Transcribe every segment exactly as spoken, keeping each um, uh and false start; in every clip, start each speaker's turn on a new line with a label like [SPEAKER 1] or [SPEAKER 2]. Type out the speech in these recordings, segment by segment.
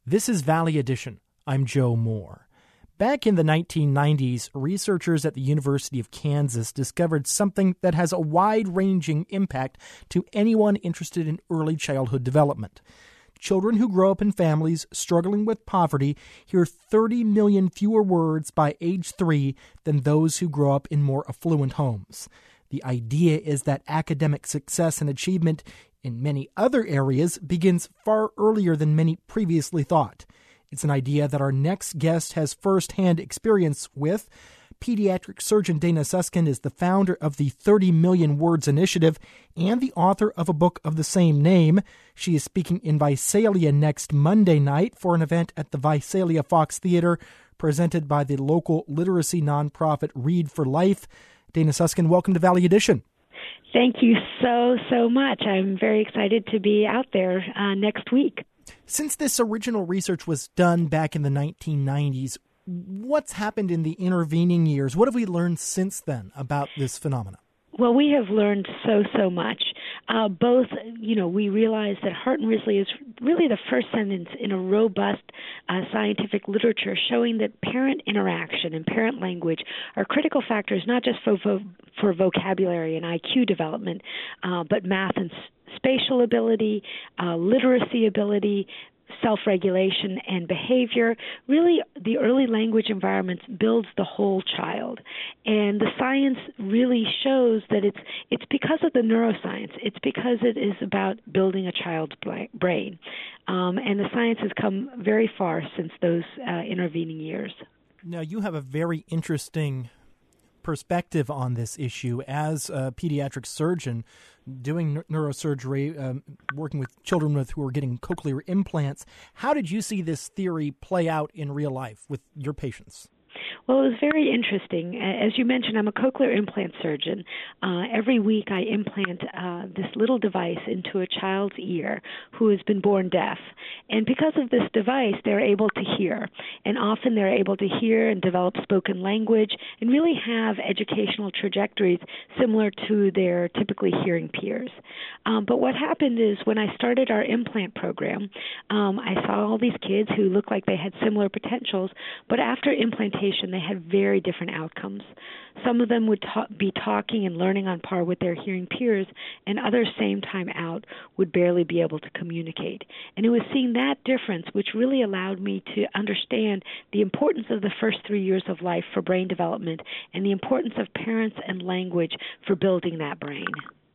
[SPEAKER 1] This is Valley Edition. I'm Joe Moore. Back in the nineteen nineties, researchers at the University of Kansas discovered something that has a wide-ranging impact to anyone interested in early childhood development. Children who grow up in families struggling with poverty hear thirty million fewer words by age three than those who grow up in more affluent homes. The idea is that academic success and achievement in many other areas begins far earlier than many previously thought. It's an idea that our next guest has firsthand experience with. Pediatric surgeon Dana Susskind is the founder of the thirty million Words Initiative and the author of a book of the same name. She is speaking in Visalia next Monday night for an event at the Visalia Fox Theater presented by the local literacy nonprofit Read for Life. Dana Susskind, welcome to Valley Edition.
[SPEAKER 2] Thank you so, so much. I'm very excited to be out there uh, next week.
[SPEAKER 1] Since this original research was done back in the nineteen nineties, what's happened in the intervening years? What have we learned since then about this phenomenon?
[SPEAKER 2] Well, we have learned so, so much. Uh, both, you know, we realize that Hart and Risley is really the first sentence in a robust uh, scientific literature showing that parent interaction and parent language are critical factors not just for vo- for vocabulary and I Q development, uh, but math and s- spatial ability, uh, literacy ability, self-regulation and behavior. Really, the early language environments builds the whole child. And the science really shows that it's it's because of the neuroscience. It's because it is about building a child's brain. Um, and the science has come very far since those uh, intervening years.
[SPEAKER 1] Now, you have a very interesting perspective on this issue as a pediatric surgeon doing neurosurgery, um, working with children with who are getting cochlear implants. How did you see this theory play out in real life with your patients?
[SPEAKER 2] Well, it was very interesting. As you mentioned, I'm a cochlear implant surgeon. Uh, every week I implant uh, this little device into a child's ear who has been born deaf. And because of this device, they're able to hear. And often they're able to hear and develop spoken language and really have educational trajectories similar to their typically hearing peers. Um, but what happened is when I started our implant program, um, I saw all these kids who looked like they had similar potentials, but after implantation, they had very different outcomes. Some of them would ta- be talking and learning on par with their hearing peers, and others, same time out, would barely be able to communicate. And it was seeing that difference which really allowed me to understand the importance of the first three years of life for brain development and the importance of parents and language for building that brain.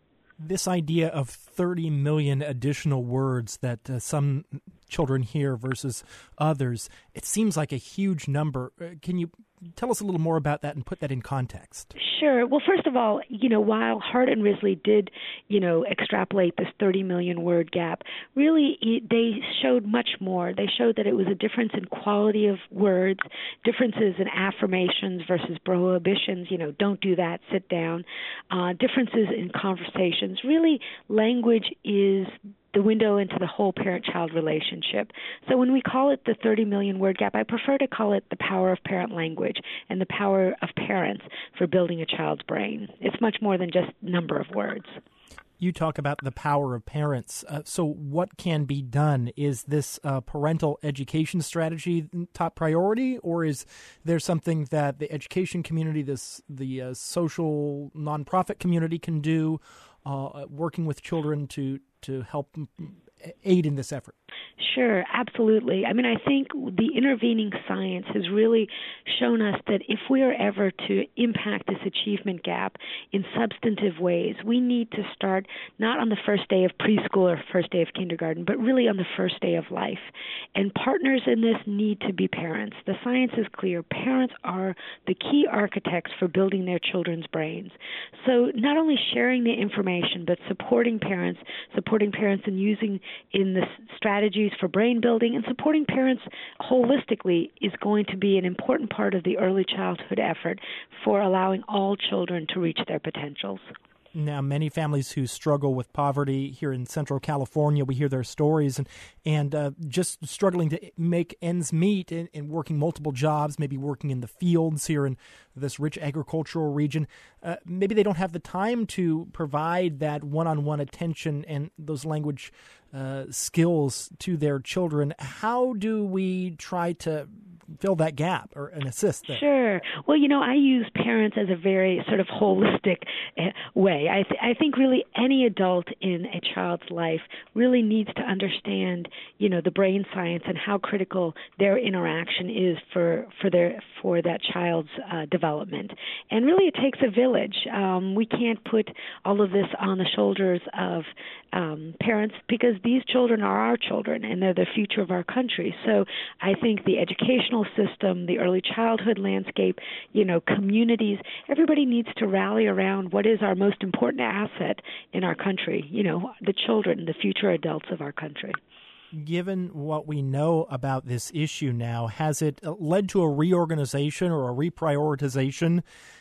[SPEAKER 1] This idea of thirty million additional words that uh, some children hear versus others, it seems like a huge number. Uh, can you tell us a little more about that and put that in context?
[SPEAKER 2] Sure. Well, first of all, you know, while Hart and Risley did, you know, extrapolate this thirty million word gap, really they showed much more. They showed that it was a difference in quality of words, differences in affirmations versus prohibitions, you know, don't do that, sit down, uh, differences in conversations. Really, language is the window into the whole parent-child relationship. So when we call it the thirty million word gap, I prefer to call it the power of parent language and the power of parents for building a child's brain. It's much more than just number of words.
[SPEAKER 1] You talk about the power of parents. Uh, so what can be done? Is this uh, parental education strategy top priority, or is there something that the education community, this the uh, social nonprofit community can do, uh, working with children to to help aid in this effort?
[SPEAKER 2] Sure, absolutely. I mean, I think the intervening science has really shown us that if we are ever to impact this achievement gap in substantive ways, we need to start not on the first day of preschool or first day of kindergarten, but really on the first day of life. And partners in this need to be parents. The science is clear. Parents are the key architects for building their children's brains. So not only sharing the information, but supporting parents, supporting parents in using in the strategies for brain building and supporting parents holistically is going to be an important part of the early childhood effort for allowing all children to reach their potentials.
[SPEAKER 1] Now, many families who struggle with poverty here in Central California, we hear their stories and and uh, just struggling to make ends meet and, and working multiple jobs, maybe working in the fields here in this rich agricultural region. Uh, maybe they don't have the time to provide that one-on-one attention and those language uh, skills to their children. How do we try to fill that gap or and assist them?
[SPEAKER 2] Sure. Well, you know, I use parents as a very sort of holistic uh, way. I, th- I think really any adult in a child's life really needs to understand, you know, the brain science and how critical their interaction is for for their for that child's uh, development. And really, it takes a village. Um, we can't put all of this on the shoulders of um, parents because these children are our children and they're the future of our country. So I think the educational system, the early childhood landscape, you know, communities, everybody needs to rally around what is our most important asset in our country, you know, the children, the future adults of our country.
[SPEAKER 1] Given what we know about this issue now, has it led to a reorganization or a reprioritization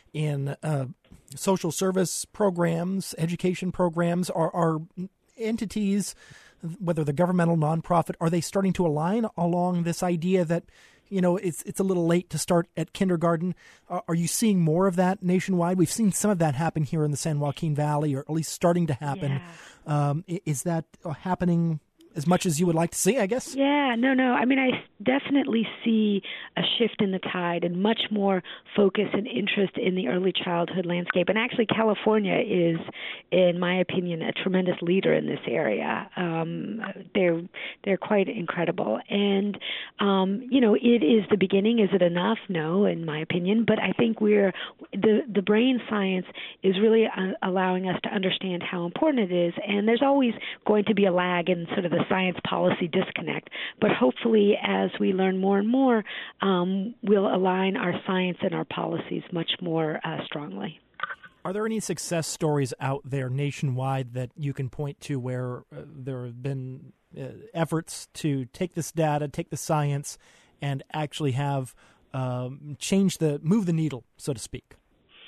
[SPEAKER 1] in uh, social service programs, education programs? Are, are entities, whether the governmental, nonprofit, are they starting to align along this idea that, you know, it's it's a little late to start at kindergarten? Are, are you seeing more of that nationwide? We've seen some of that happen here in the San Joaquin Valley, or at least starting to happen.
[SPEAKER 2] Yeah.
[SPEAKER 1] Um, is that happening as much as you would like to see, I guess?
[SPEAKER 2] Yeah, no, no. I mean, I definitely see a shift in the tide and much more focus and interest in the early childhood landscape. And actually, California is, in my opinion, a tremendous leader in this area. Um, they're they're quite incredible. And, um, you know, it is the beginning. Is it enough? No, in my opinion. But I think we're the, the brain science is really uh, allowing us to understand how important it is. And there's always going to be a lag in sort of the science policy disconnect. But hopefully, as we learn more and more, um, we'll align our science and our policies much more uh, strongly.
[SPEAKER 1] Are there any success stories out there nationwide that you can point to where uh, there have been uh, efforts to take this data, take the science, and actually have um, change the, move the needle, so to speak?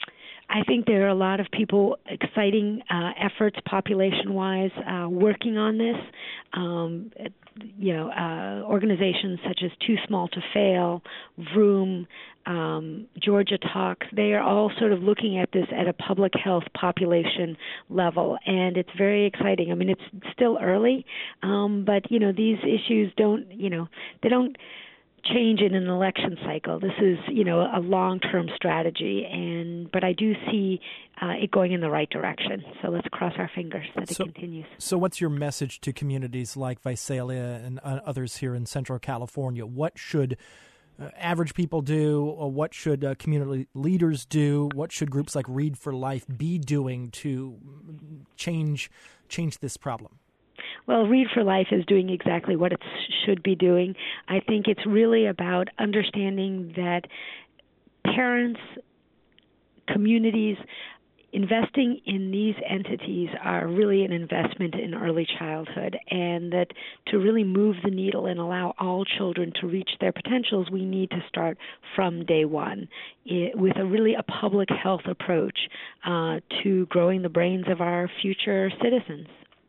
[SPEAKER 2] I think there are a lot of people, exciting uh, efforts population-wise, uh, working on this. Um, you know, uh, organizations such as Too Small to Fail, Vroom, um, Georgia Talks, they are all sort of looking at this at a public health population level, and it's very exciting. I mean, it's still early, um, but, you know, these issues don't, you know, they don't change in an election cycle. This is, you know, a long-term strategy, and but I do see uh, it going in the right direction. So let's cross our fingers that
[SPEAKER 1] so,
[SPEAKER 2] it continues.
[SPEAKER 1] So what's your message to communities like Visalia and uh, others here in Central California? What should uh, average people do? Or what should uh, community leaders do? What should groups like Read for Life be doing to change change this problem?
[SPEAKER 2] Well, Read for Life is doing exactly what it should be doing. I think it's really about understanding that parents, communities, investing in these entities are really an investment in early childhood, and that to really move the needle and allow all children to reach their potentials, we need to start from day one it, with a really a public health approach uh, to growing the brains of our future citizens.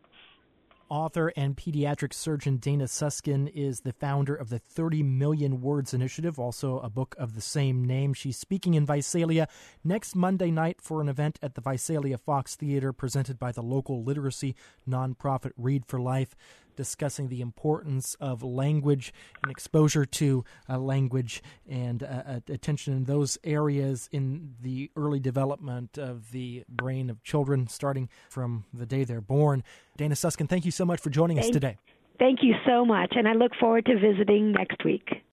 [SPEAKER 1] Author and pediatric surgeon Dana Suskin is the founder of the thirty million Words Initiative, also a book of the same name. She's speaking in Visalia next Monday night for an event at the Visalia Fox Theater presented by the local literacy nonprofit Read for Life, discussing the importance of language and exposure to uh, language and uh, attention in those areas in the early development of the brain of children, starting from the day they're born. Dana Suskin, thank you so much for joining
[SPEAKER 2] thank,
[SPEAKER 1] us today.
[SPEAKER 2] Thank you so much, and I look forward to visiting next week.